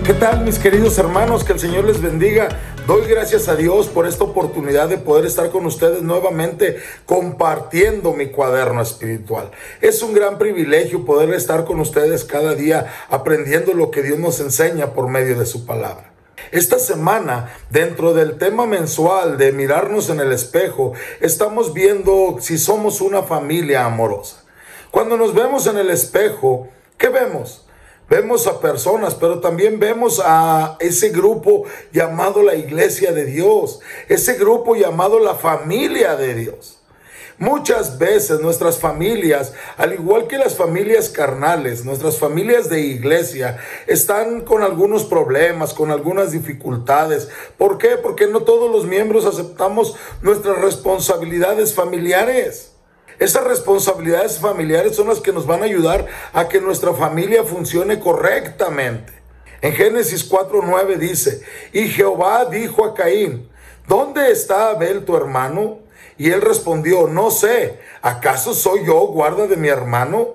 ¿Qué tal, mis queridos hermanos? Que el Señor les bendiga. Doy gracias a Dios por esta oportunidad de poder estar con ustedes nuevamente compartiendo mi cuaderno espiritual. Es un gran privilegio poder estar con ustedes cada día aprendiendo lo que Dios nos enseña por medio de su palabra. Esta semana, dentro del tema mensual de mirarnos en el espejo, estamos viendo si somos una familia amorosa. Cuando nos vemos en el espejo, ¿qué vemos? Vemos a personas, pero también vemos a ese grupo llamado la Iglesia de Dios, ese grupo llamado la familia de Dios. Muchas veces nuestras familias, al igual que las familias carnales, nuestras familias de iglesia, están con algunos problemas, con algunas dificultades. ¿Por qué? Porque no todos los miembros aceptamos nuestras responsabilidades familiares. Esas responsabilidades familiares son las que nos van a ayudar a que nuestra familia funcione correctamente. En Génesis 4:9 dice: y Jehová dijo a Caín, ¿dónde está Abel tu hermano? Y él respondió, no sé, ¿acaso soy yo guarda de mi hermano?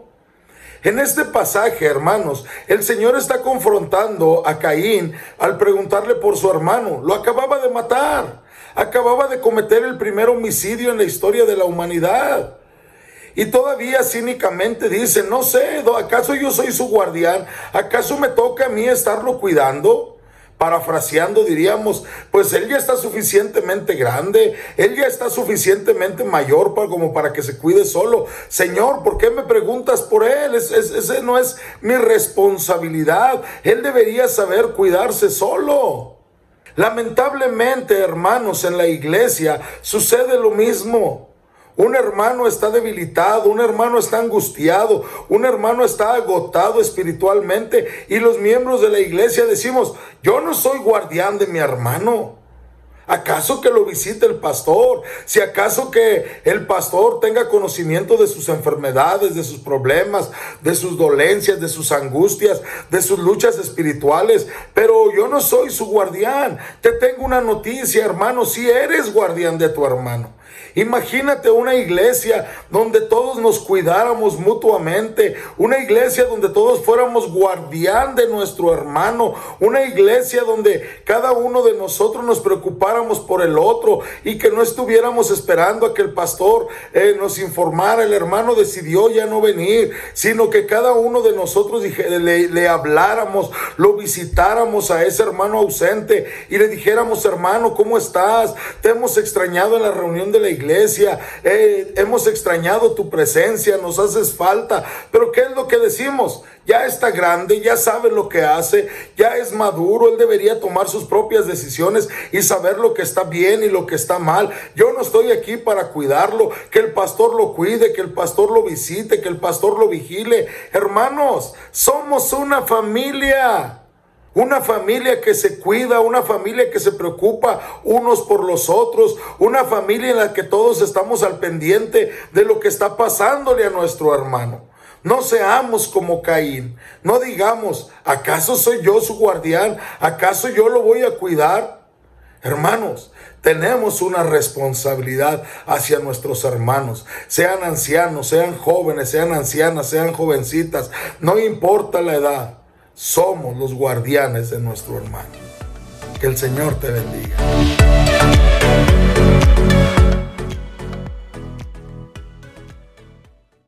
En este pasaje, hermanos, el Señor está confrontando a Caín al preguntarle por su hermano. Lo acababa de matar, acababa de cometer el primer homicidio en la historia de la humanidad. Y todavía cínicamente dice, no sé, ¿acaso yo soy su guardián? ¿Acaso me toca a mí estarlo cuidando? Parafraseando diríamos, pues él ya está suficientemente grande, él ya está suficientemente mayor como para que se cuide solo. Señor, ¿por qué me preguntas por él? Ese no es mi responsabilidad. Él debería saber cuidarse solo. Lamentablemente, hermanos, en la iglesia sucede lo mismo. Un hermano está debilitado, un hermano está angustiado, un hermano está agotado espiritualmente y los miembros de la iglesia decimos, yo no soy guardián de mi hermano. ¿Acaso que lo visite el pastor? Si acaso que el pastor tenga conocimiento de sus enfermedades, de sus problemas, de sus dolencias, de sus angustias, de sus luchas espirituales, pero yo no soy su guardián. Te tengo una noticia, hermano, si eres guardián de tu hermano. Imagínate una iglesia donde todos nos cuidáramos mutuamente, una iglesia donde todos fuéramos guardián de nuestro hermano, una iglesia donde cada uno de nosotros nos preocupáramos por el otro y que no estuviéramos esperando a que el pastor nos informara, el hermano decidió ya no venir, sino que cada uno de nosotros le habláramos, lo visitáramos a ese hermano ausente y le dijéramos, hermano, ¿cómo estás? Te hemos extrañado en la reunión de la iglesia, hemos extrañado tu presencia, nos haces falta. Pero ¿qué es lo que decimos? Ya está grande, ya sabe lo que hace, ya es maduro, él debería tomar sus propias decisiones y saber lo que está bien y lo que está mal. Yo no estoy aquí para cuidarlo, que el pastor lo cuide, que el pastor lo visite, que el pastor lo vigile. Hermanos, somos una familia. Una familia que se cuida, una familia que se preocupa unos por los otros, una familia en la que todos estamos al pendiente de lo que está pasándole a nuestro hermano. No seamos como Caín, no digamos, ¿acaso soy yo su guardián? ¿Acaso yo lo voy a cuidar? Hermanos, tenemos una responsabilidad hacia nuestros hermanos, sean ancianos, sean jóvenes, sean ancianas, sean jovencitas, no importa la edad. Somos los guardianes de nuestro hermano. Que el Señor te bendiga.